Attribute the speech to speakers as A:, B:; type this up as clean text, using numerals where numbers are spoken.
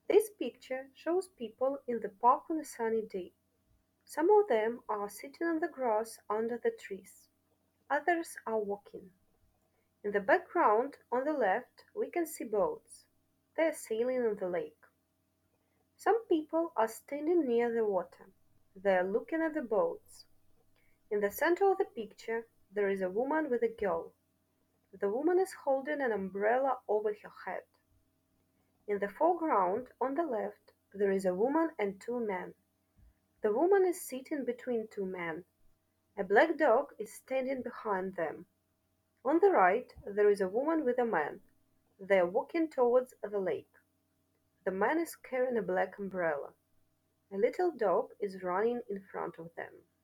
A: This picture shows people in the park on a sunny day. Some of them are sitting on the grass under the trees. Others are walking. In the background on the left we can see boats. They are sailing on the lake. Some people are standing near the water. They are looking at the boats. In the center of the picture there is a woman with a girl. The woman is holding an umbrella over her head. In the foreground on the left there is a woman and two men. The woman is sitting between two men. A black dog is standing behind them. On the right there is a woman with a man. They are walking towards the lake. The man is carrying a black umbrella. A little dog is running in front of them.